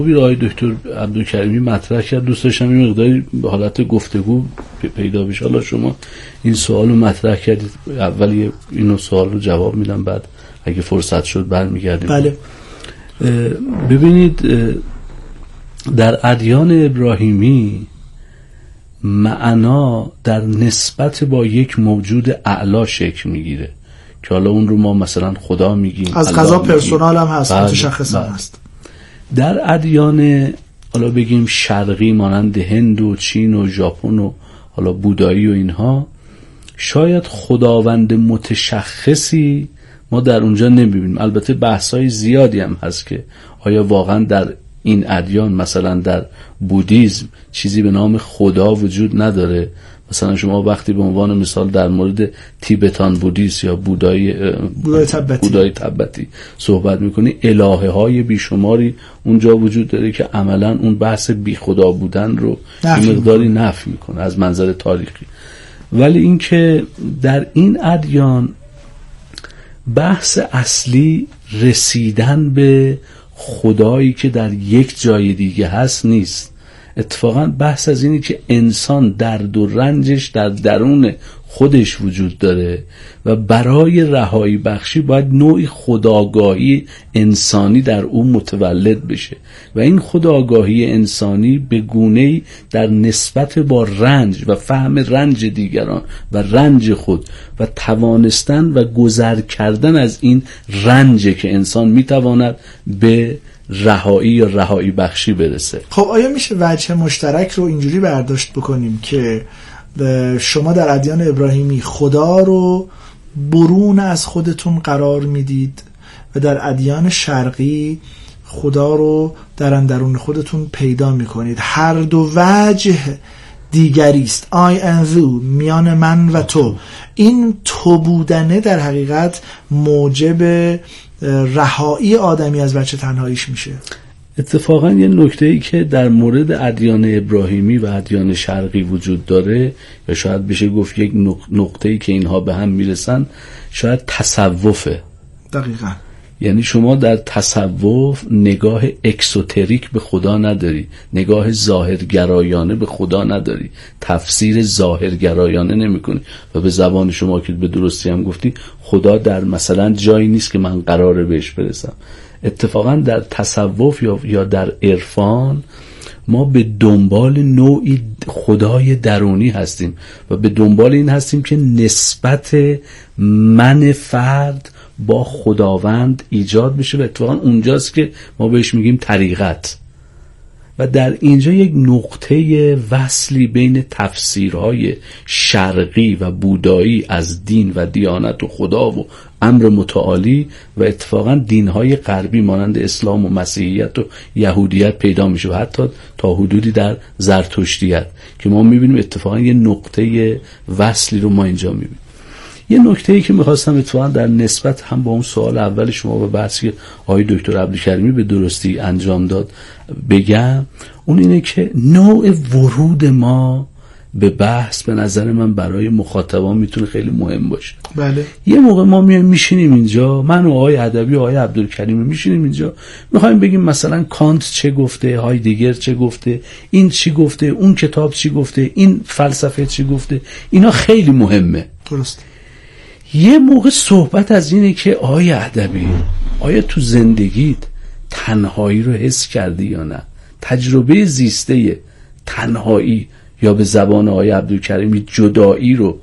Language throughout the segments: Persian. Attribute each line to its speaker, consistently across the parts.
Speaker 1: آقای دکتر عبدالکریمی مطرح کرد، دوست داشتم این مقداری به حالت گفتگو پیدا بشه. حالا شما این سوالو مطرح کردید، اولی اینو سوال رو جواب میدم، بعد اگه فرصت شد برمیگردیم.
Speaker 2: بله.
Speaker 1: ببینید در ادیان ابراهیمی معنا در نسبت با یک موجود اعلا شکل میگیره که حالا اون رو ما مثلا خدا میگیم،
Speaker 2: از قضا پرسونال هم هست، متشخص هم هست.
Speaker 1: در ادیان حالا بگیم شرقی مانند هند و چین و ژاپن و حالا بودایی و اینها، شاید خداوند متشخصی ما در اونجا نمیبینیم. البته بحث‌های زیادی هم هست که آیا واقعا در این ادیان، مثلا در بودیسم، چیزی به نام خدا وجود نداره. مثلا شما وقتی به عنوان مثال در مورد تیبتان بودیست یا بودای تبتی صحبت میکنی، الهه های بیشماری اونجا وجود داره که عملا اون بحث بی خدا بودن رو مقداری نفی میکنه از منظر تاریخی. ولی اینکه در این ادیان بحث اصلی رسیدن به خدایی که در یک جای دیگه هست نیست. اتفاقا بحث از اینه که انسان درد و رنجش در درون خودش وجود داره و برای رهایی بخشی باید نوعی خودآگاهی انسانی در اون متولد بشه و این خودآگاهی انسانی به گونه‌ای در نسبت با رنج و فهم رنج دیگران و رنج خود و توانستن و گذر کردن از این رنج که انسان میتواند به رهایی یا رهایی بخشی برسه.
Speaker 2: خب آیا میشه وجه مشترک رو اینجوری برداشت بکنیم که شما در ادیان ابراهیمی خدا رو برون از خودتون قرار میدید و در ادیان شرقی خدا رو در اندرون خودتون پیدا میکنید؟ هر دو وجه دیگری است. I and thou، میان من و تو. این تو بودنه در حقیقت موجب رهایی آدمی از وجه تنهاییش میشه.
Speaker 1: اتفاقا یه نکته‌ای که در مورد ادیان ابراهیمی و ادیان شرقی وجود داره، یا شاید بشه گفت یک نقطه‌ای که اینها به هم میرسن، شاید تصوفه.
Speaker 2: دقیقاً.
Speaker 1: یعنی شما در تصوف نگاه اکسوتریک به خدا نداری، نگاه ظاهرگرایانه به خدا نداری، تفسیر ظاهرگرایانه نمی‌کنی و به زبان شما که به درستی هم گفتی، خدا در مثلا جایی نیست که من قراره بهش برسم. اتفاقا در تصوف یا در عرفان ما به دنبال نوعی خدای درونی هستیم و به دنبال این هستیم که نسبت من فرد با خداوند ایجاد بشه و اتفاقا اونجاست که ما بهش میگیم طریقت. و در اینجا یک نقطه وصلی بین تفسیرهای شرقی و بودایی از دین و دیانت و خدا و امر متعالی و اتفاقا دینهای غربی مانند اسلام و مسیحیت و یهودیت پیدا میشه و حتی تا حدودی در زرتشتیت که ما میبینیم اتفاقا یه نقطه وصلی رو ما اینجا میبینیم. یه نکته‌ای که می‌خواستم اتفاقا در نسبت هم با اون سوال اول شما و بحثی که آقای دکتر عبدالکریمی به درستی انجام داد بگم، اون اینه که نوع ورود ما به بحث به نظر من برای مخاطبان میتونه خیلی مهم باشه.
Speaker 2: بله.
Speaker 1: یه موقع ما میشینیم اینجا، من و آقای ادبی و آقای عبدالکریمی میشینیم اینجا، میخوایم بگیم مثلا کانت چه گفته، هایدگر چه گفته، این چی گفته، اون کتاب چی گفته، این فلسفه چی گفته. اینا خیلی مهمه.
Speaker 2: درست.
Speaker 1: یه موقع صحبت از اینه که آیا ادبی، آیا تو زندگیت تنهایی رو حس کردی یا نه؟ تجربه زیسته تنهایی یا به زبان آقای عبدالکریمی جدایی رو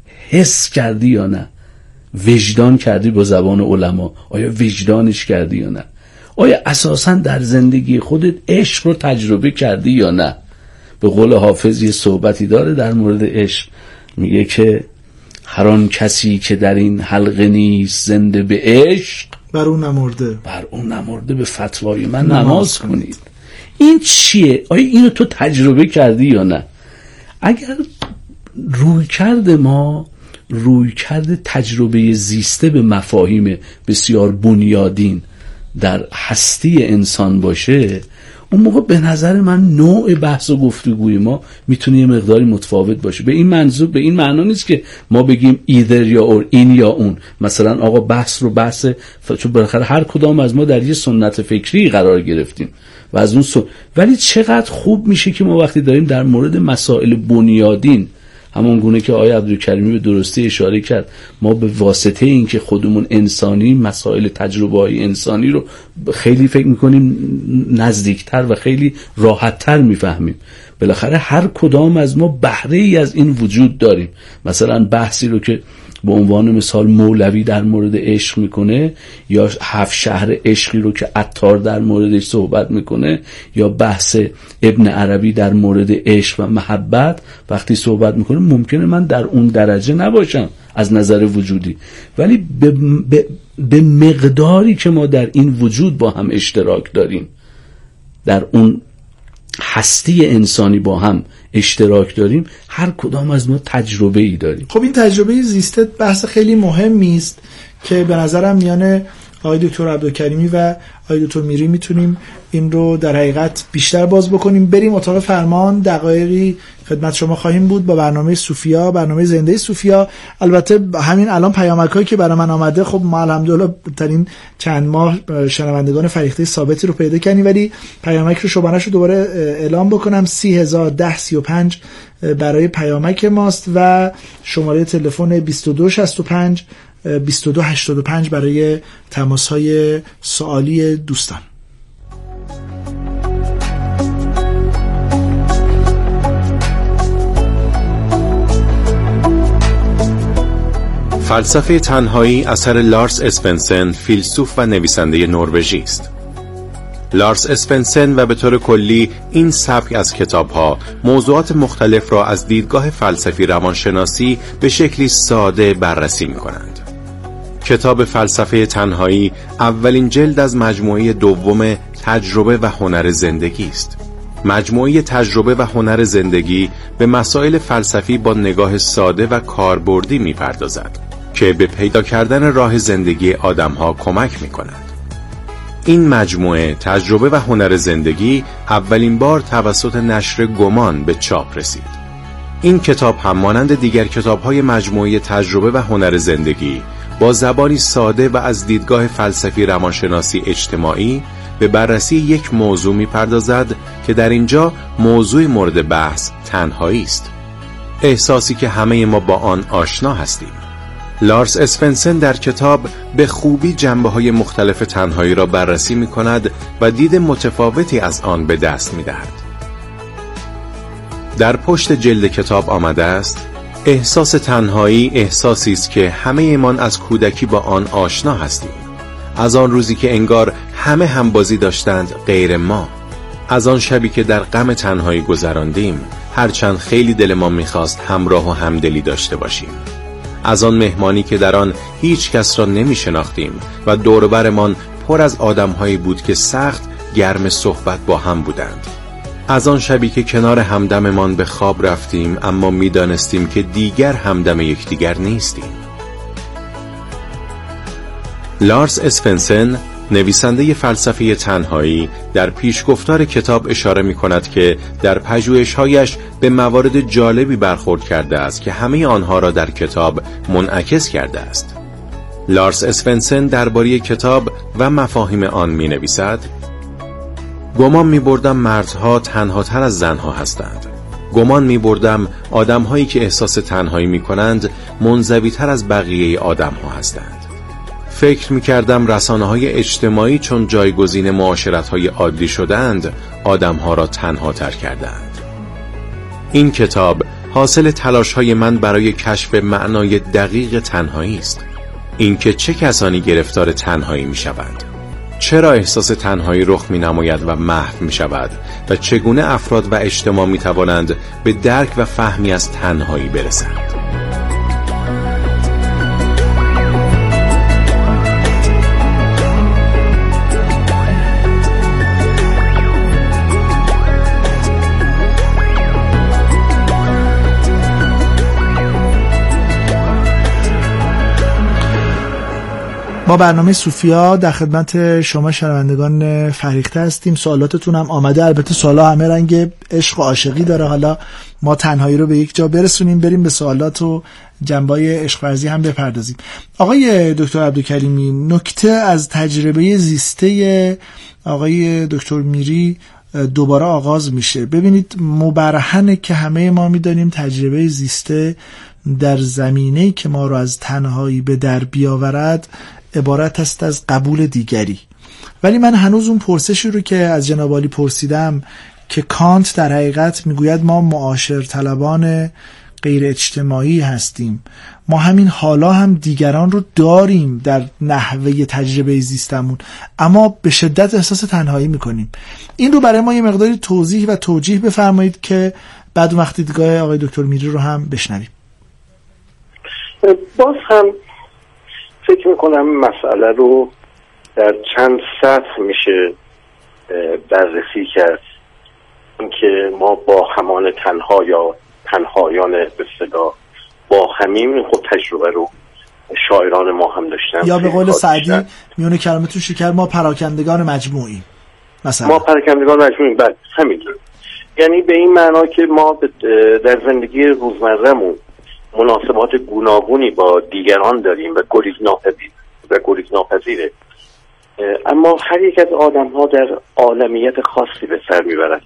Speaker 1: حس کردی یا نه؟ وجدان کردی با زبان علما، آیا وجدانش کردی یا نه؟ آیا اساساً در زندگی خودت عشق رو تجربه کردی یا نه؟ به قول حافظ یه صحبتی داره در مورد عشق، میگه که هر آن کسی که در این حلقه نیست زنده به عشق، بر اون نمرده به فتوای من نماز کنید. این چیه؟ آیا اینو تو تجربه کردی یا نه؟ اگر روی کرده تجربه زیسته به مفاهیم بسیار بنیادین در هستی انسان باشه، اون موقع به نظر من نوع بحث و گفتگوی ما میتونه یه مقداری متفاوت باشه. به این منظور، به این معنا نیست که ما بگیم ایدر یا اور، این یا اون. مثلا آقا بحث چون بالاخره هر کدام از ما در یه سنت فکری قرار گرفتیم و از اون ولی چقدر خوب میشه که ما وقتی داریم در مورد مسائل بنیادین، همون گونه که آقای عبدالکریمی به درستی اشاره کرد، ما به واسطه این که خودمون انسانی مسائل تجربه‌های انسانی رو خیلی فکر میکنیم نزدیکتر و خیلی راحتتر میفهمیم. بالاخره هر کدام از ما بهره ای از این وجود داریم. مثلا بحثی رو که به عنوان مثال مولوی در مورد عشق میکنه، یا 7 شهر عشقی رو که عطار در موردش صحبت میکنه، یا بحث ابن عربی در مورد عشق و محبت وقتی صحبت میکنه، ممکنه من در اون درجه نباشم از نظر وجودی، ولی به مقداری که ما در این وجود با هم اشتراک داریم، در اون هستی انسانی با هم اشتراک داریم، هر کدام از ما تجربه ای داریم.
Speaker 2: خب این تجربه زیسته بحث خیلی مهمی است که به نظرم میان آقای دکتر عبدالکریمی و آقای دکتر میری میتونیم این رو در حقیقت بیشتر باز بکنیم. بریم اتاق فرمان، دقایقی خدمت شما خواهیم بود با برنامه صوفیا، برنامه زنده صوفیا. البته همین الان پیامک‌هایی که برای من آمده، خب ما الحمدلله ترین چند ماه شنوندگان فریخته ثابتی رو پیدا کردیم، ولی پیامک رو شماره‌اش رو دوباره اعلام بکنم: 301035 برای پیامک ماست و شماره تلفن 2265 2285 برای تماس‌های سوالی دوستان.
Speaker 3: فلسفه تنهایی اثر لارس اسپنسن، فیلسوف و نویسنده نروژی است. لارس اسپنسن و به طور کلی این سبک از کتاب‌ها موضوعات مختلف را از دیدگاه فلسفی روانشناسی به شکلی ساده بررسی می‌کنند. کتاب فلسفه تنهایی اولین جلد از مجموعه دوم تجربه و هنر زندگی است. مجموعه تجربه و هنر زندگی به مسائل فلسفی با نگاه ساده و کاربردی می‌پردازد که به پیدا کردن راه زندگی آدم‌ها کمک می‌کند. این مجموعه تجربه و هنر زندگی اولین بار توسط نشر گمان به چاپ رسید. این کتاب هم مانند دیگر کتاب‌های مجموعه تجربه و هنر زندگی با زبانی ساده و از دیدگاه فلسفی روانشناسی اجتماعی به بررسی یک موضوع می‌پردازد که در اینجا موضوع مورد بحث تنهایی است. احساسی که همه ما با آن آشنا هستیم. لارس اسپنسن در کتاب به خوبی جنبه‌های مختلف تنهایی را بررسی می‌کند و دید متفاوتی از آن به دست می‌دهد. در پشت جلد کتاب آمده است: احساس تنهایی احساسی است که همه ایمان از کودکی با آن آشنا هستیم. از آن روزی که انگار همه هم بازی داشتند غیر ما. از آن شبی که در غم تنهایی گذراندیم، هرچند خیلی دل ما می‌خواست همراه و همدلی داشته باشیم. از آن مهمانی که در آن هیچ کس را نمی شناختیم و دور و برمان پر از آدم‌هایی بود که سخت گرم صحبت با هم بودند. از آن شبی که کنار همدممان به خواب رفتیم اما می دانستیم که دیگر همدم یکدیگر نیستیم. لارس اسپنسن، نویسنده فلسفه تنهایی، در پیشگفتار کتاب اشاره می کند که در پژوهش‌هایش به موارد جالبی برخورد کرده است که همه آنها را در کتاب منعکس کرده است. لارس اسپنسن درباره کتاب و مفاهیم آن می نویسد: گمان می بردم مردها تنها تر از زنها هستند. گمان می بردم آدم‌هایی که احساس تنهایی می کنند منزوی تر از بقیه آدم‌ها هستند. فکر می‌کردم رسانه‌های اجتماعی چون جایگزین معاشرت‌های عادی شدند، آدم‌ها را تنها تر کردند. این کتاب حاصل تلاش‌های من برای کشف معنای دقیق تنهایی است. اینکه چه کسانی گرفتار تنهایی می‌شوند، چرا احساس تنهایی رخ می‌نماید و محو می‌شود و چگونه افراد و اجتماع می‌توانند به درک و فهمی از تنهایی برسند.
Speaker 2: ما برنامه صوفیا در خدمت شما شنوندگان فریخته هستیم. سوالاتتون هم آمده، البته سوالا همه رنگ عشق و عاشقی داره. حالا ما تنهایی رو به یک جا برسونیم، بریم به سوالات و جنبه‌های عشق ورزی هم بپردازیم. آقای دکتر عبدالکریمی، نکته از تجربه زیسته آقای دکتر میری دوباره آغاز میشه. ببینید مبرهنه که همه ما میدانیم تجربه زیسته در زمینه‌ای که ما رو از تنهایی به در بیاورد عبارت است از قبول دیگری. ولی من هنوز اون پرسشی رو که از جناب عالی پرسیدم که کانت در حقیقت میگوید ما معاشر طلبان غیر اجتماعی هستیم، ما همین حالا هم دیگران رو داریم در نحوه تجربه زیستمون، اما به شدت احساس تنهایی میکنیم. این رو برای ما یه مقداری توضیح و توجیه بفرمایید که بعد وقت دیدگاه آقای دکتر میری رو هم بشنویم.
Speaker 4: باز هم فکر میکنم مسئله رو در چند سطح میشه بررسی کرد. اینکه ما با همان تنها یا تنهایان به اصطلاح با همین خود تجربه رو شاعران ما هم داشتن،
Speaker 2: یا به قول سعدی میونه کلمتون شکر ما پراکندگان مجموعی، مثلا
Speaker 4: ما پراکندگان مجموعی. بعد همینطور، یعنی به این معنا که ما در زندگی روزمره‌مون مناسبات گوناگونی با دیگران داریم و گریز ناپذیره، اما هر یک از آدم‌ها در عالمیت خاصی به سر میبرد.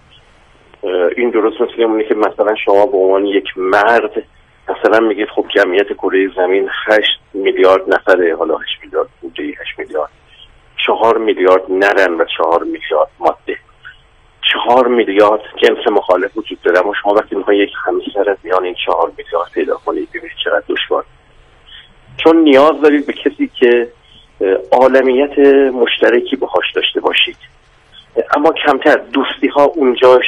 Speaker 4: این درست مثل اونه که مثلا شما به عنوان یک مرد مثلا میگید خب جمعیت کره زمین 8 میلیارد نفره، حالا 8 میلیارد بوده، 8 میلیارد، 4 میلیارد نرن و 4 میلیارد ماده، 4 میلیارد جنس مخالف وجود داره. اما شما وقتی میخواید یک همسر از میان این 4 میلیارد پیدا کنید، ببینید چقدر دشوار، چون نیاز دارید به کسی که عالمیت مشترکی باهاش داشته باشید. اما کمتر دوستی ها اونجا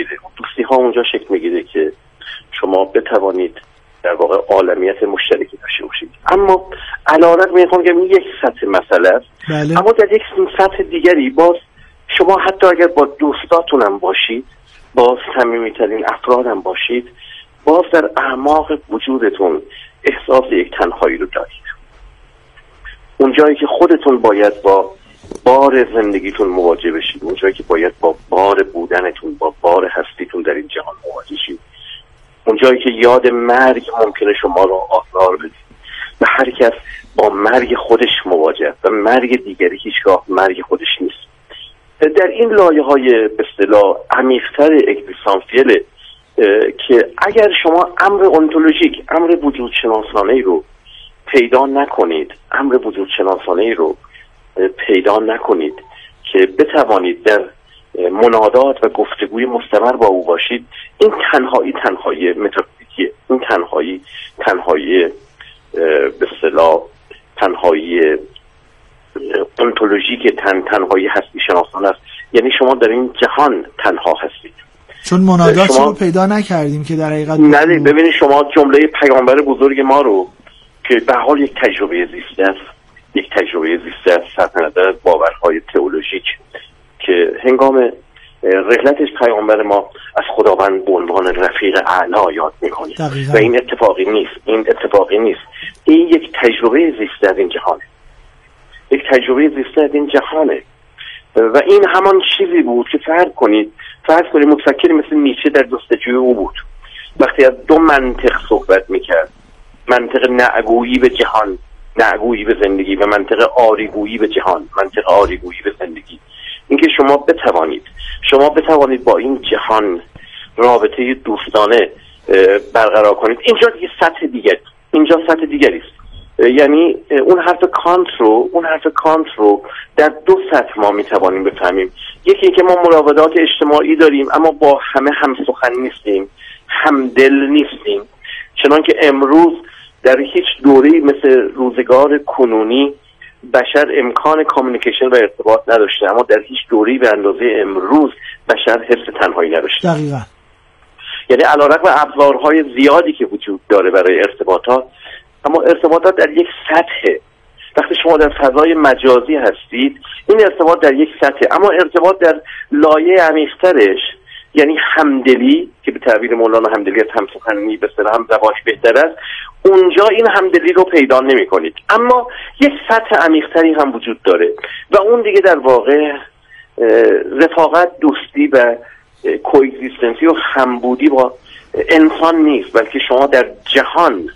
Speaker 4: شکل میگیره که شما بتوانید در واقع عالمیت مشترکی داشته باشید. اما علارغم میخوام که یک سطح مسئله است،
Speaker 2: بله.
Speaker 4: اما در یک سطح دیگری باز شما حتی اگر با دوستاتونم باشید، باز صمیمیترین افرادم باشید، باز در اعماق وجودتون احساس یک تنهایی رو دارید. اونجایی که خودتون باید با بار زندگیتون مواجه بشید، اونجایی که باید با بار بودنتون، با بار هستیتون در این جهان مواجه شید، اونجایی که یاد مرگ ممکنه شما رو آزار بده و هر کس با مرگ خودش مواجه و مرگ دیگری هیچگاه مرگ خودش نیست. در این لایه‌های به اصطلاح عمیق‌تر اگزیستانسیل که اگر شما امر انتولوژیک، امر وجود شناسانه‌ای رو پیدا نکنید، پیدا نکنید که بتوانید در منادات و گفتگوی مستمر با او باشید، این تنهایی متافیزیکیه. این تنهایی به اصطلاح تنهایی انتولوژیک، تنهایی هستی شناسانه است. یعنی شما در این جهان تنها هستید،
Speaker 2: چون منادات رو پیدا نکردیم که در حقیقت
Speaker 4: ببینید شما جمله پیامبر بزرگ ما رو که به حال یک تجربه زیسته است صرف نظر از باورهای تئولوژیک که هنگام رحلتش پیامبر ما از خداوند به عنوان رفیق اعلی یاد میکنه و این اتفاقی نیست. این یک تجربه زیسته از این جهانه، و این همان چیزی بود که فرض کنید متفکری مثل نیچه در جستجوی او بود. وقتی از دو منطق صحبت میکرد، منطق نعگویی به جهان، نعگویی به زندگی، و منطق آریگویی به جهان، منطق آریگویی به زندگی، اینکه شما بتوانید با این جهان رابطه دوستانه برقرار کنید. اینجا سطح دیگری است. یعنی اون حرف کانت رو در دو سطح ما میتوانیم بفهمیم. یکی که ما مراودات اجتماعی داریم اما با همه هم سخن نیستیم، همدل نیستیم، چنان که امروز در هیچ دوره‌ای مثل روزگار کنونی بشر امکان کامیونیکیشن و ارتباط نداشته، اما در هیچ دوره‌ای به اندازه امروز بشر حس تنهایی نداشته.
Speaker 2: دقیقاً.
Speaker 4: یعنی علیرغم ابزارهای زیادی که وجود داره برای ارتباطات، اما ارتباطات در یک سطحه. وقتی شما در فضای مجازی هستید، این ارتباط در یک سطحه، اما ارتباط در لایه عمیق‌ترش یعنی همدلی که به تعبیر مولانا همدلی از همسخنی به اصطلاح هم زبانش بهتر است، اونجا این همدلی رو پیدا نمی کنید. اما یک سطح عمیق‌تری هم وجود داره و اون دیگه در واقع رفاقت، دوستی و کوئگزیستنسی و همبودی با انسان نیست، بلکه شما در جهان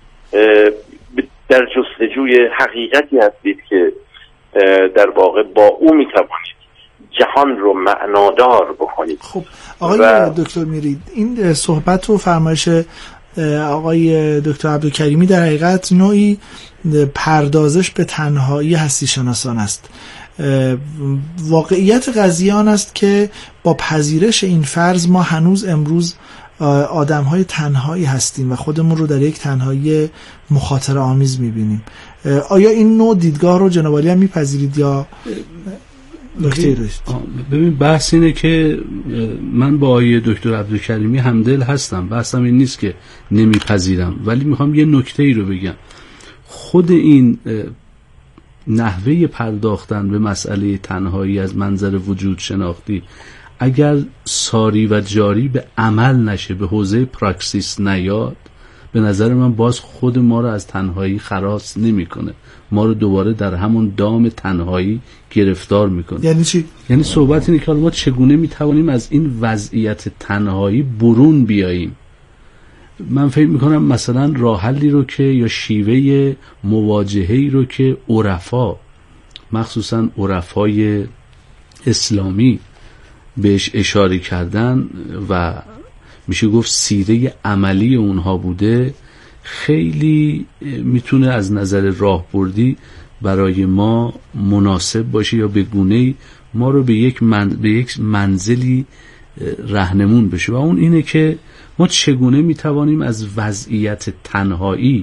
Speaker 4: در جستجوی حقیقتی هستید که در واقع با او میتوانید جهان رو معنادار بکنید.
Speaker 2: خب آقای دکتر میری، این صحبت و فرمایش آقای دکتر عبدالکریمی در حقیقت نوعی پردازش به تنهایی هستی شناسان است. واقعیت قضیه آن است که با پذیرش این فرض ما هنوز امروز آدم‌های تنهایی هستیم و خودمون رو در یک تنهایی مخاطره آمیز می‌بینیم. آیا این نوع دیدگاه رو جناب عالی هم می‌پذیرید یا نکته داشت؟
Speaker 1: ببین بحث اینه که من با آقای دکتر عبدالکریمی همدل هستم، بحثم این نیست که نمیپذیرم، ولی میخوام یه نکته ای رو بگم. خود این نحوه پرداختن به مسئله تنهایی از منظر وجود شناختی اگر ساری و جاری به عمل نشه، به حوزه پراکسیس نیاد، به نظر من باز خود ما رو از تنهایی خلاص نمیکنه، ما رو دوباره در همون دام تنهایی گرفتار میکنه.
Speaker 2: یعنی چی؟
Speaker 1: یعنی صحبت اینه که ما چگونه میتوانیم از این وضعیت تنهایی برون بیاییم. من فکر میکنم مثلا راه حلی رو که یا شیوه مواجهه‌ای رو که عرفا، مخصوصا عرفای اسلامی بهش اشاره کردن و میشه گفت سیره عملی اونها بوده، خیلی میتونه از نظر راهبردی برای ما مناسب باشه یا به گونه‌ای ما رو به یک منزلی راهنمون بشه، و اون اینه که ما چگونه میتوانیم از وضعیت تنهایی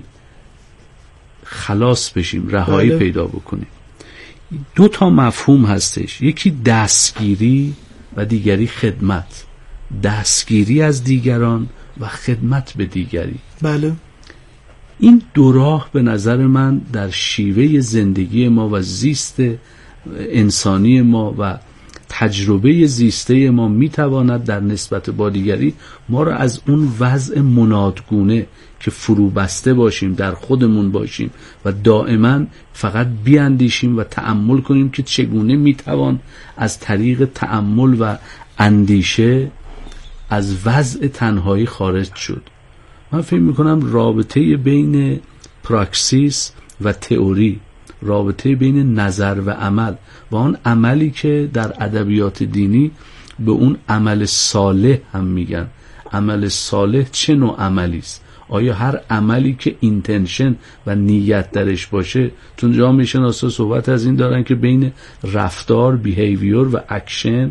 Speaker 1: خلاص بشیم، رهایی پیدا بکنیم. دو تا مفهوم هستش، یکی دستگیری و دیگری خدمت. دستگیری از دیگران و خدمت به دیگری.
Speaker 2: بله.
Speaker 1: این دو راه به نظر من در شیوه زندگی ما و زیست انسانی ما و تجربه زیسته ما میتواند در نسبت با دیگری ما را از اون وضع منادگونه که فرو بسته باشیم در خودمون باشیم و دائما فقط بیاندیشیم و تأمل کنیم که چگونه میتوان از طریق تأمل و اندیشه از وضع تنهایی خارج شد. من فکر میکنم رابطه بین پراکسیس و تئوری، رابطه بین نظر و عمل و اون عملی که در ادبیات دینی به اون عمل صالح هم میگن. عمل صالح چه نوع عملی است؟ آیا هر عملی که اینتنشن و نیت درش باشه؟ چون جامعه شناسا صحبت از این دارن که بین رفتار، بیهیویر و اکشن،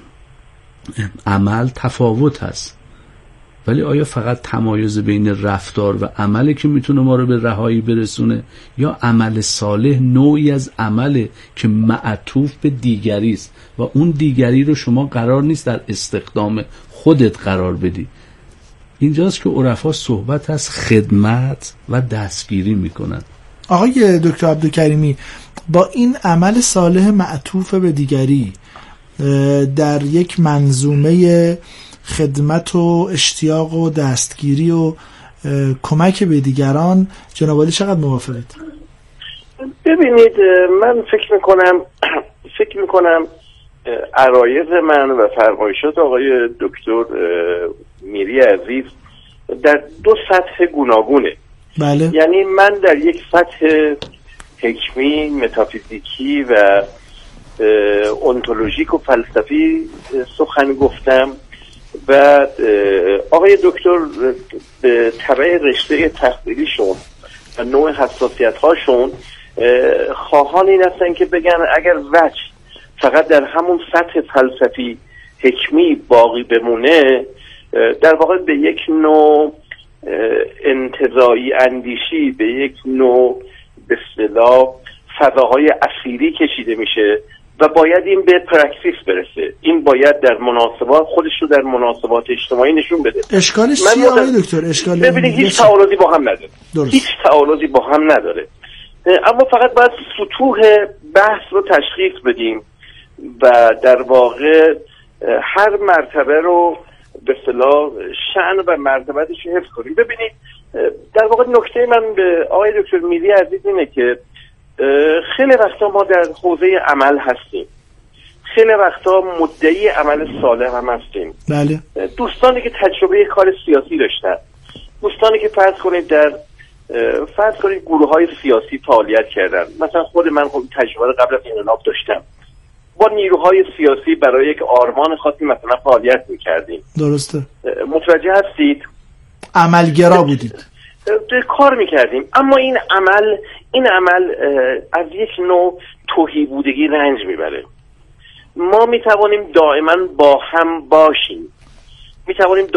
Speaker 1: عمل تفاوت هست، ولی آیا فقط تمایز بین رفتار و عمله که میتونه ما رو به رهایی برسونه، یا عمل صالح نوعی از عمله که معطوف به دیگری است و اون دیگری رو شما قرار نیست در استخدام خودت قرار بدی؟ اینجاست که عرفا صحبت از خدمت و دستگیری میکنن.
Speaker 2: آقای دکتر عبدالکریمی، با این عمل صالح معطوف به دیگری در یک منظومه خدمت و اشتیاق و دستگیری و کمک به دیگران جناب عالی چقدر موافقید؟
Speaker 4: ببینید، من فکر میکنم عرایض من و فرمایشات آقای دکتر میری عزیز در دو سطح گوناگونه.
Speaker 2: بله.
Speaker 4: یعنی من در یک سطح حکمی، متافیزیکی و انتولوژیک و فلسفی سخن گفتم و آقای دکتر به تبع رشته تحصیلیشون و نوع حساسیت هاشون خواهان این هستن که بگن اگر وجه فقط در همون سطح فلسفی حکمی باقی بمونه، در واقع به یک نوع انتزاعی اندیشی، به یک نوع به اصطلاح فضاهای اصیلی کشیده میشه و باید این به پراکسیس برسه. این باید در مناسبات خودش رو در مناسبات اجتماعی نشون بده.
Speaker 2: اشکالش چیه آقای دکتر؟ اشکال
Speaker 4: ببینید هیچ تعارضی با هم نداره. هیچ تعارضی با هم نداره، اما فقط باید سطوح بحث رو تشخیص بدیم و در واقع هر مرتبه رو به اصطلاح شأن و مرتبتش رو حفظ کنیم. ببینید در واقع نکته من به آقای دکتر میری عزیز اینه که خیلی وقتا ما در حوزه عمل هستیم، خیلی وقتا مدعی عمل صالح هم هستیم.
Speaker 2: بله.
Speaker 4: دوستانی که تجربه کار سیاسی داشتن، دوستانی که فرض کنید گروه‌های سیاسی فعالیت کردن، مثلا خود من تجربه قبل از انقلاب داشتم، با نیروهای سیاسی برای یک آرمان خاصی مثلا فعالیت می‌کردیم.
Speaker 2: درسته.
Speaker 4: متوجه هستید؟
Speaker 2: عملگرا بودید.
Speaker 4: کار می‌کردیم، اما این عمل از یک نوع تهی بودگی رنج میبره. ما میتوانیم دائما با هم باشیم، میتوانیم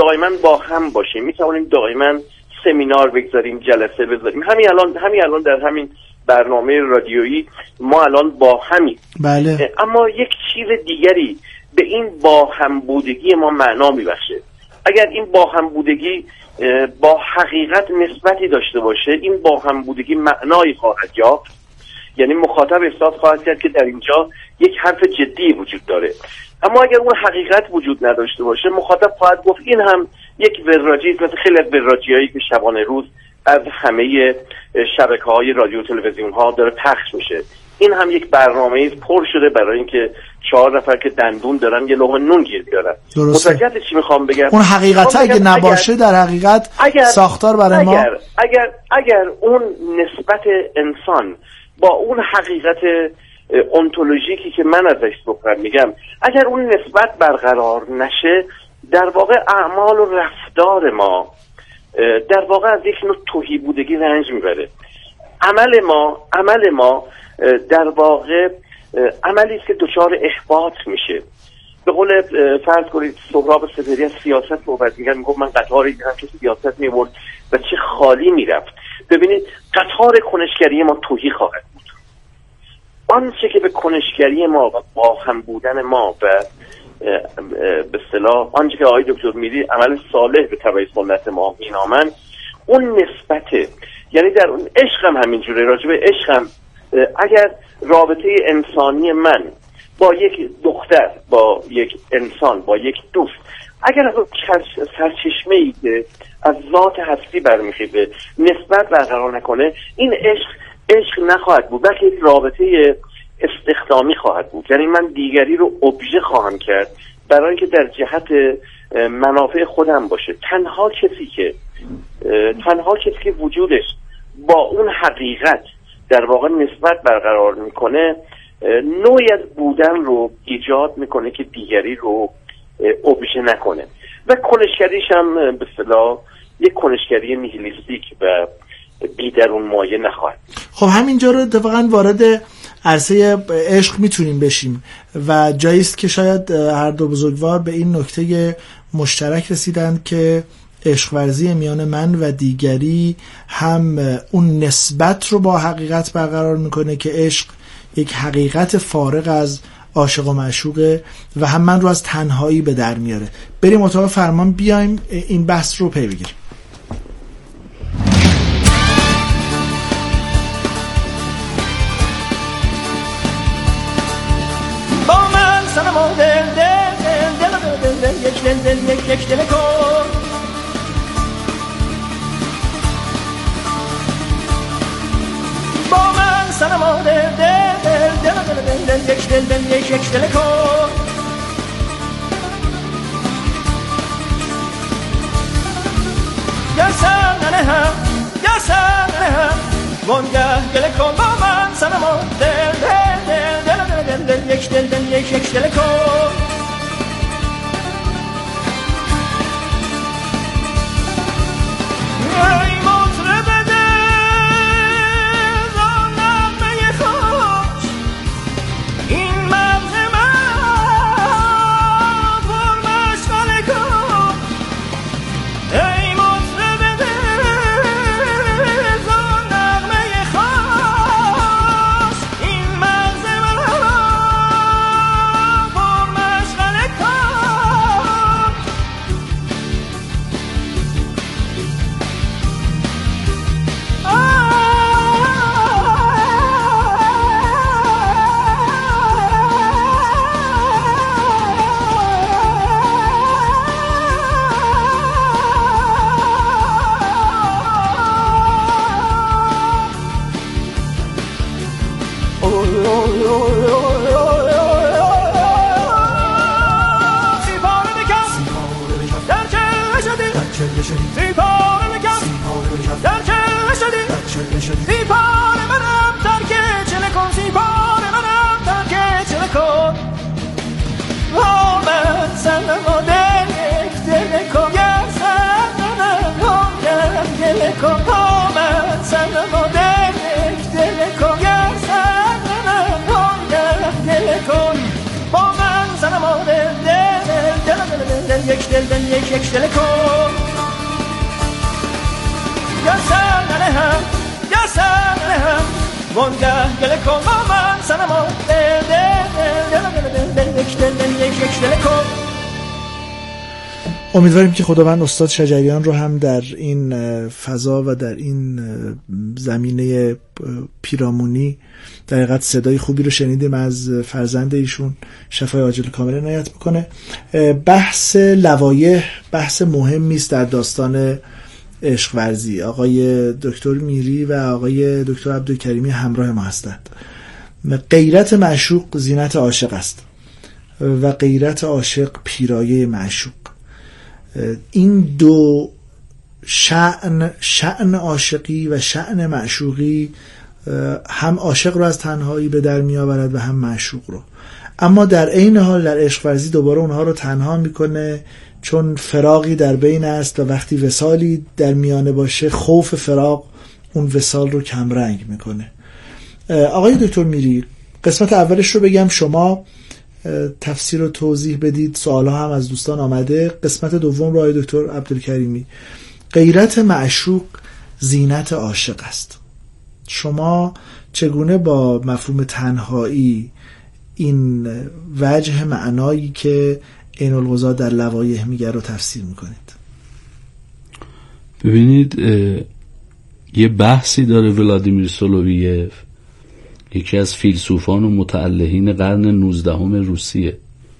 Speaker 4: دائما سمینار بگذاریم، جلسه بذاریم. همین الان در همین برنامه رادیویی ما الان با همیم.
Speaker 2: بله.
Speaker 4: اما یک چیز دیگری به این با هم بودگی ما معنا میبخشه. اگر این با هم بودگی با حقیقت نسبتی داشته باشه، این با هم بودگی معنایی خواهد یافت. یعنی مخاطب احساس خواهد کرد که در اینجا یک حرف جدی وجود داره. اما اگر اون حقیقت وجود نداشته باشه، مخاطب خواهد گفت این هم یک وراجی است، مثل خیلی از وراجی‌هایی که شبانه روز از همه شبکه‌های رادیو و تلویزیون ها داره پخش میشه. این هم یک برنامه پر شده برای اینکه 4 نفر که دندون دارن یه لقمه نون گیر بیارن. متوجه چی میخوام بگم؟
Speaker 2: اون حقیقت اگه نباشه در حقیقت ساختار برای ما
Speaker 4: اگر اون نسبت انسان با اون حقیقت انتولوژیکی که من ازش صحبت میگم، اگر اون نسبت برقرار نشه، در واقع اعمال و رفتار ما در واقع از یک نوع تهی بودگی رنج میبره. عمل ما در واقع عملی است که دچار احباط میشه. به قول فرض کنید سهراب سپهری از سیاست صحبت میگفت من قطاری دیدم که سیاست میبرد و چه خالی میرفت. ببینید قطار کنشگری ما تهی خواهد بود. آنچه که به کنشگری ما و با هم بودن ما و به اصطلاح آنچه که آقای دکتر میری عمل صالح به تبع سنت ما مینامن، اون نسبته. یعنی در اون عشق هم همینجوره. راجع به عشق هم اگر رابطه انسانی من با یک دختر، با یک انسان، با یک دوست، اگر از سرچشمه‌ای که از ذات هستی برمیخیزه نسبت برقرار نکنه، این عشق نخواهد بود، بلکه یک رابطه استخدامی خواهد بود. یعنی من دیگری رو ابژه خواهم کرد برای اینکه در جهت منافع خودم باشه. تنها کسی که وجودش با اون حقیقت در واقع نسبت برقرار میکنه، نوعی از بودن رو ایجاد میکنه که دیگری رو ابژه نکنه. و کنشگریش هم به اصطلاح یک کنشگری نیهیلیستیک و بی‌درون مایه نخواهد.
Speaker 2: خب همینجا رو اتفاقا وارد عرصه عشق میتونیم بشیم و جاییست که شاید هر دو بزرگوار به این نکته مشترک رسیدند که عشق ورزی میان من و دیگری هم اون نسبت رو با حقیقت برقرار میکنه که عشق یک حقیقت فارغ از عاشق و معشوقه و هم من رو از تنهایی به در میاره. بریم اتاق فرمان، بیایم این بحث رو پی بگیریم.
Speaker 5: با من سنما دل یک دل کن، با من سنما دل یک دل کن. یا سننه وانگه گل کن، با من سنما دل یک دل کن. ای مطرب دل آن نغمه خوش، این مغز من پر مشغله کن. ای مطرب دل آن نغمه خوش، این مغز من پر یک دل بن یک دل کن یا سر هم یا سر هم وانگه گل کن با من سنما دل یک دل بن یک دل کن.
Speaker 2: امیدواریم که خداوند استاد شجریان رو هم در این فضا و در این زمینه پیرامونی در حقیقت صدای خوبی رو شنیدیم از فرزند ایشون، شفای عاجل کامل عنایت بکنه. بحث لوایح بحث مهمی است در داستان عشق ورزی. آقای دکتر میری و آقای دکتر عبدالکریمی همراه ما هستند. غیرت معشوق زینت عاشق است و غیرت عاشق پیرایه معشوق. این دو شأن عاشقی و شأن معشوقی هم عاشق رو از تنهایی به در می آورد و هم معشوق رو، اما در عین حال در عشق ورزی دوباره اونها رو تنها میکنه، چون فراقی در بین است و وقتی وصالی در میانه باشه خوف فراق اون وصال رو کمرنگ میکنه. آقای دکتر میری، قسمت اولش رو بگم، شما تفسیر و توضیح بدید، سوالها هم از دوستان آمده. قسمت دوم رو آقای دکتر عبدالکریمی، غیرت معشوق زینت عاشق است. شما چگونه با مفهوم تنهایی این وجه معنایی که عین القضا در لوایح میگه رو تفسیر میکنید؟
Speaker 1: ببینید، یه بحثی داره ولادیمیر سولوویف، یکی از فیلسوفان و متألهین قرن 19 روسیه.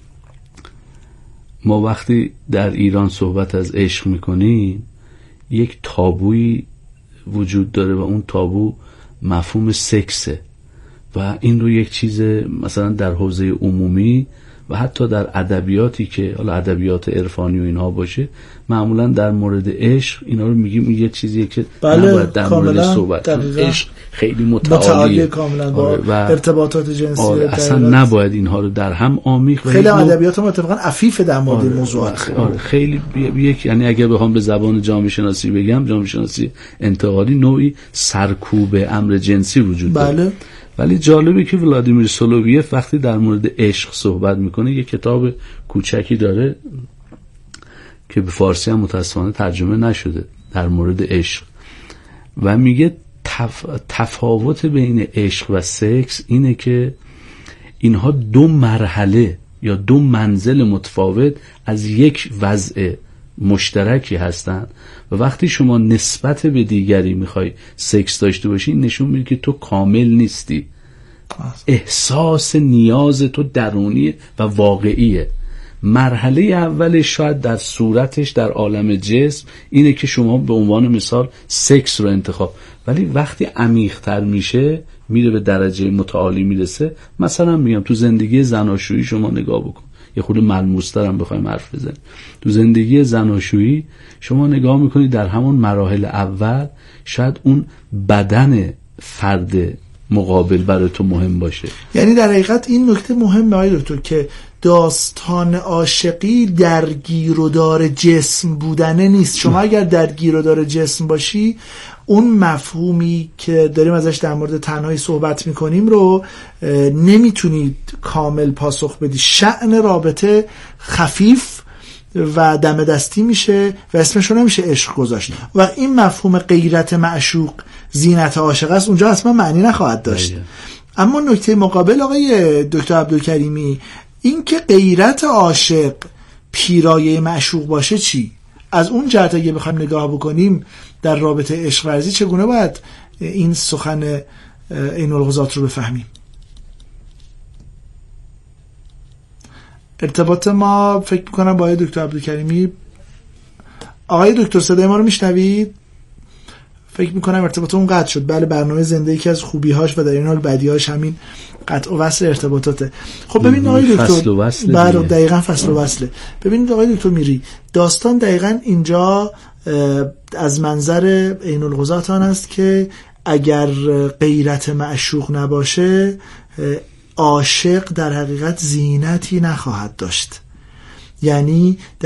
Speaker 1: ما وقتی در ایران صحبت از عشق میکنیم یک تابویی وجود داره و اون تابو مفهوم سکسه و این رو یک چیز مثلا در حوزه عمومی و حتی در ادبیاتی که حالا ادبیات عرفانی و اینها باشه معمولا در مورد عشق اینا رو میگیم یه چیزیه که نباید در مورد صحبت کنیم. عشق خیلی متعالیه
Speaker 2: کاملا با ارتباطات جنسی
Speaker 1: اصلا نباید اینها رو در هم آمیخت.
Speaker 2: خیلی ادبیات ما اتفاقا عفیف در مورد موضوعات.
Speaker 1: خیلی یعنی اگه بخوام به زبان جامعه شناسی بگم، جامعه شناسی انتقادی نوعی سرکوب امر جنسی وجود داره. ولی جالبه که ولادیمیر سولوویف وقتی در مورد عشق صحبت میکنه یه کتاب کوچکی داره که به فارسی هم متاسفانه ترجمه نشده در مورد عشق و میگه تفاوت بین عشق و سکس اینه که اینها دو مرحله یا دو منزل متفاوت از یک وضع مشترکی هستن و وقتی شما نسبت به دیگری میخوای سکس داشته باشی نشون میده که تو کامل نیستی. احساس نیاز تو درونی و واقعیه. مرحله اول شاید در صورتش در عالم جسم اینه که شما به عنوان مثال سکس رو انتخاب، ولی وقتی عمیق‌تر میشه میره به درجه متعالی میرسه. مثلا میگم تو زندگی زناشویی شما نگاه بکن، یه خود ملموس‌تر هم بخوایم حرف بزنیم. تو زندگی زناشویی شما نگاه میکنید در همون مراحل اول شاید اون بدن فرد مقابل برای تو مهم باشه.
Speaker 2: یعنی در حقیقت این نکته مهمه آقای دکتر که داستان عاشقی در گیر و دار جسم بودنه نیست. شما اگر در گیر و دار جسم باشی اون مفهومی که داریم ازش در مورد تنهایی صحبت میکنیم رو نمیتونید کامل پاسخ بدی. شأن رابطه خفیف و دم دستی میشه و اسمش رو نمیشه عشق گذاشت و این مفهوم غیرت معشوق زینت عاشق است اونجا اصلا معنی نخواهد داشت. اما نکته مقابل آقای دکتر عبدالکریمی، این که غیرت عاشق پیرایه معشوق باشه چی؟ از اون جهت اگه بخوایم نگاه بکنیم در رابطه عشق ورزی چگونه باید این سخن عین القضات رو بفهمیم؟ ارتباط ما فکر میکنم با آقای دکتر عبدالکریمی. آقای دکتر صدای ما رو میشنوید؟ فکر میکنم ارتباط اون قطع شد. بله، برنامه زنده یکی از خوبی‌هاش و در این حال بدی‌هاش همین قطع و وصل ارتباطاته. خب ببینید آقای دکتر، بله دقیقاً فصل و وصله. ببینید آقای دکتر میری، داستان دقیقاً اینجا از منظر عین القضات آن است که اگر غیرت معشوق نباشه عاشق در حقیقت زینتی نخواهد داشت. یعنی